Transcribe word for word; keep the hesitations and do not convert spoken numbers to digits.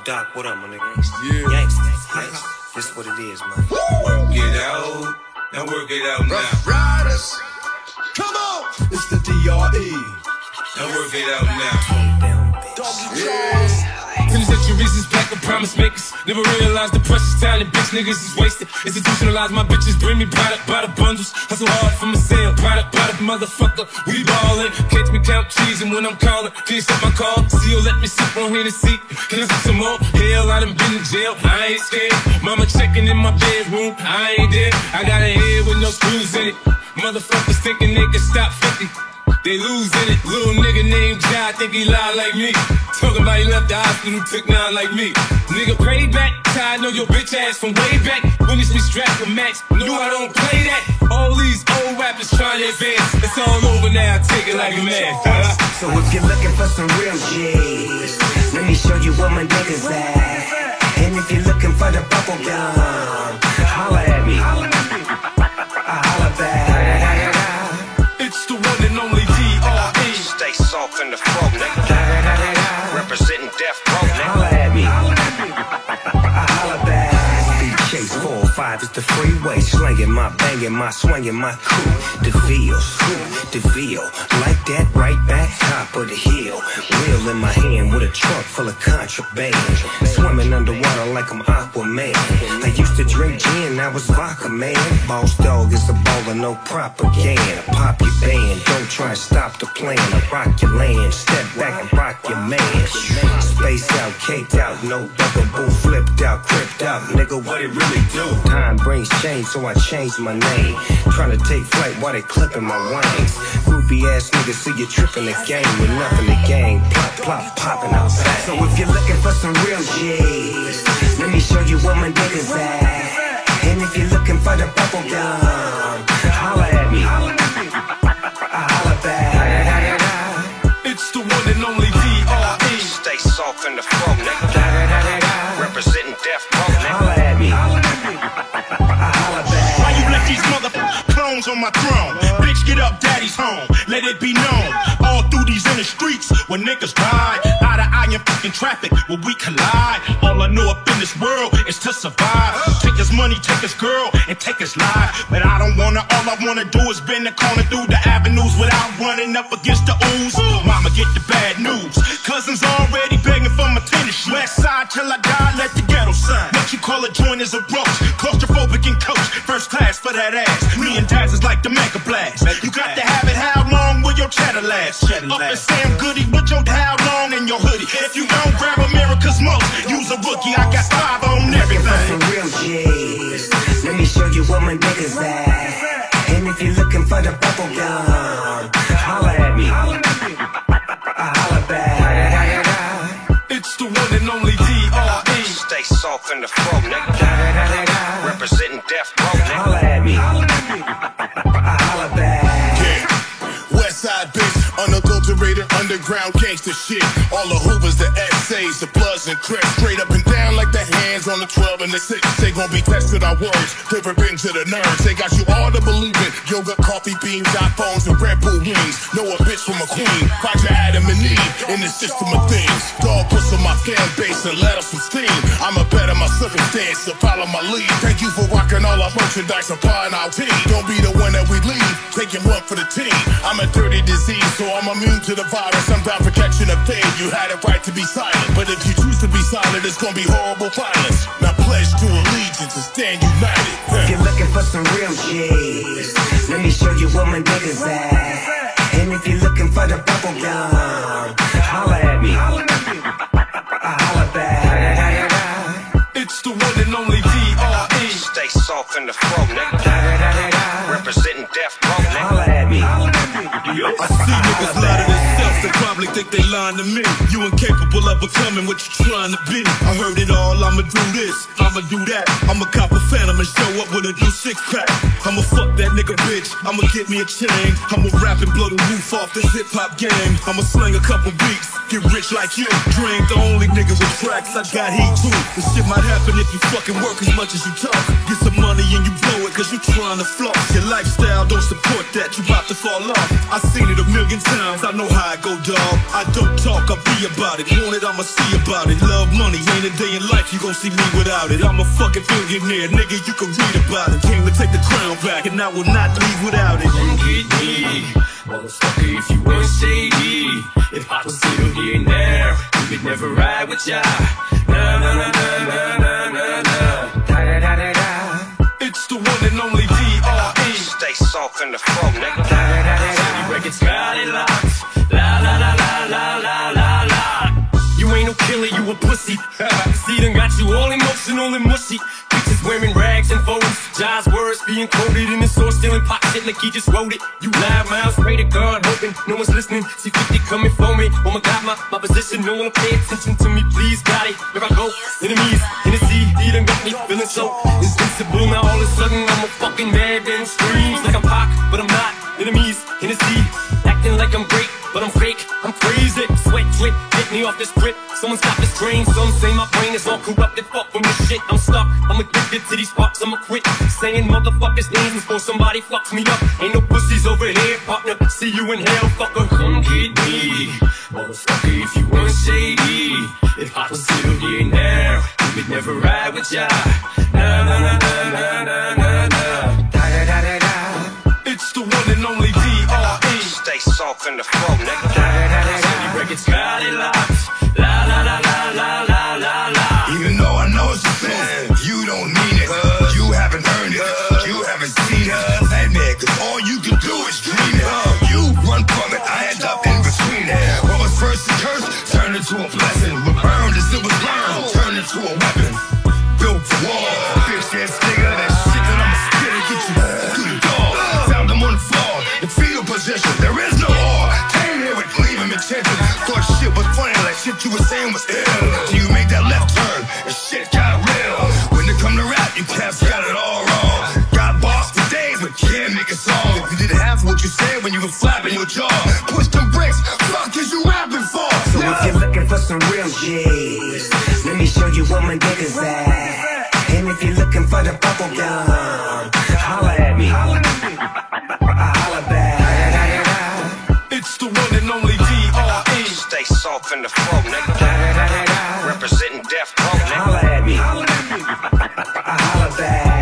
Doc, what up, my nigga? Yeah. Gangsta. This is what it is, man. Work it out. Now work it out now. Rough Riders. Come on. It's the D R E. Now work it out now. Calm down, bitch. Doggy Charles. Centuries back of promise makers. Never realized the precious time that bitch niggas is wasted. Institutionalized my bitches, bring me product by the bundles. Hustle hard for my sale, product by the motherfucker. We ballin', catch me count cheese and when I'm callin', can you stop my call? C E O let me sip on Hennessy. Can I sip some more? Hell, I done been in jail, I ain't scared. Mama checking in my bedroom, I ain't there. I got a head with no screws in it. Motherfuckers thinking they can stop fifty. They losing it. Little nigga named Jai think he lie like me. Talking about he left the hospital, took nine like me. Nigga, pray back. I know your bitch ass from way back. When it's me strapped with Max, knew I don't play that. All these old rappers trying to advance. It's all over now, take it like a man. So if you're looking for some real G's, let me show you what my niggas at. And if you're looking for the bubble gum, holla at me. Holla back. It's the one and only D R E. Stay soft in the throat, nigga. Representing Death Row, nigga. Holla at me. Holla back. Beat Chase four oh five is the freeway. Slanging my banging, my swinging, my coup. DeVille, scoop, DeVille. Like that, right back, top of the hill. Wheel in my hand with a trunk full of contraband. Swimming underwater like I'm Aquaman. I used to drink gin, I was vodka, man. Boss dog is a baller, no propaganda. Pop your band, don't try and stop the plan. I rock your land, step back and rock your man. Space out, caked out, no double boo, flipped out, cripped out. Nigga, what it really do? Time brings change, so I changed my name. Trying to take flight while they clipping my wings. Groupie ass niggas see you tripping the game with nothing to gain. Plop, plop, popping outside. So if you're looking for some real G's, let me show you what my niggas at. And if you're looking for the bubble gum, holla at me. Holla back. It's the one and only D R E. Stay soft in the throat, nigga. Representing Death Row, nigga. Holla at me. Holla back. Why you let these motherfucking clones on my throne? Bitch, get up, daddy's home. Let it be known. All through these inner streets, when niggas ride out of eye and fucking traffic, when we collide. All I know up in this world is to survive. Take his money, take his girl, and take his life. But I don't wanna, all I wanna do is bend the corner through the avenues without running up against the ooze. Mama, get the bad news. Cousins already begging for my tennis shoes. West side till I die, let the ghetto sign. What you call a joint is a roach. Claustrophobic and coach, first class for that ass. Me and Daz is like the Mega Blast. You got to have it, how long will your cheddar last? Up and Sam Goody with your how long in your hoodie. If you don't grab America's most, use a rookie. I got five on everything. Looking for some real G's, let me show you what my niggas at. And if you're looking for the bubble gum, holla at me. Holla back. It's the one and only D R E. Stay soft in the throat, nigga. Representing Death Row, nigga. Holla at me. Holla back. Yeah. Westside bitch, unadulterated underground gangster shit. All the Hoovers, the S As, the Bloods and Crips, straight up and down like the hands on the twelve and the six. They gon' be tested our words, delivering to the nerves. They got you all to believe it. Yoga, coffee beans, iPhones, and Red Bull wings. Know a bitch from a queen. Project Adam and Eve in the system of things. Dog puts on my fan base and let off some steam. I'm a better my circumstance, so follow my lead. Thank you for rocking all our merchandise and applying our team. Don't be the one that we leave, taking one for the team. I'm a dirty disease, so I'm immune to the virus. I'm down for catching a fade. You had a right to be silent, but if you choose to be silent, it's gonna be horrible violence. Now pledge to allegiance and stand united. If you're looking for some real G's, let me show you what my niggas at. And if you're looking for the bubble gum, holla at me. Holla back. It's the one and only D R E. Stay soft in the throat, nigga. Representing Death Row, nigga. Holla at me. I see niggas lie to themselves, they probably think they lying to me. You incapable of becoming what you're trying to be. I heard it all, I'ma do this, I'ma do that. I'ma cop a phantom and show up with a new six pack. I'ma fuck that nigga bitch, I'ma get me a chain. I'ma rap and blow the roof off this hip hop game. I'ma sling a couple beats, get rich like you. Dream the only nigga with tracks, I got heat too. This shit might happen if you fucking work as much as you talk. Get some money and you blow it cause you trying to floss. Your lifestyle don't support that, you about to fall off. I seen it a million times, I know how it go, dawg. I don't talk, I be about it. Want it, I'ma see about it. Love money, ain't a day in life you gon' see me without it. I'm a fucking billionaire, nigga, you can read about it. Came to take the crown back and I will not leave without it. Come get me, motherfucker, if you weren't shady. If I was still here now, you could never ride with ya. Nah, nah, nah, nah, nah, nah, nah, nah. Da, da, da, da, da. It's the one and only D R E. Stay soft in the flow, nigga. Da, da, da, da, da. City Records got it locked. La, la, la, la, la, la, la, la. You ain't no killer, you a pussy. See, done got you all emotional and mushy. Bitches wearing rags and phones. Jai's words being quoted in the source, stealing pop shit like he just wrote it. You loud mouths, pray to God, hoping no one's listening. See fifty coming for me. Oh my God, my, my position, no one pay attention to me, please, got it. Here I go, enemies, in the sea, he done got me feeling so invincible. Now all of a sudden I'm a fucking madman, screams like I'm Pac, but I'm not. Enemies, in the sea, acting like I'm great, but I'm fake, I'm crazy. Sweat drip, get me off this grip. Someone's got this drain, some say my brain is all corrupted. Fuck from this shit, I'm stuck, I'm addicted to these fucks, I'ma quit saying motherfuckers' names before somebody fucks me up. Ain't no pussies over here, partner, see you in hell, fucker. Come get me, motherfucker, if you weren't shady. If I was still here now, you could never ride with ya. Nah, nah, nah, nah, nah, nah, nah, nah. Da, da, da, da, da. It's the one and only D R E. Stay soft in the flow, nigga. Da, da, da, da, da. City Records got it locked. La, la, la, la, la, la, la, la. Even though I know it's a sin, you don't mean it. You haven't earned it. You haven't seen it. Admit, cause all you can do is dream it. You run from it, I end up in between it. What was first a curse turned into a blessing. What burned as it was burned turned into a weapon. Built for war, bitch ass nigga. That shit that I'ma spit and get you through the door. Found them on the floor in fetal position. There is no war. Came here with gleaming attention. Thought shit was funny, like shit you were saying was ill. Till you made that left turn and shit got real. When it come to rap, you cats got it all wrong. Got boss for days, but can't make a song. If you did half what you said when you were flapping your jaw, push them bricks. Fuck is you rapping for? So if you're looking for some real G's, let me show you what my dick is at. And if you're looking for the bubble gum, holla at me. Holla back. It's the one and only D R E. Stay soft in the flow, nigga. Representing Death Row, nigga. Holla at me. Holla back.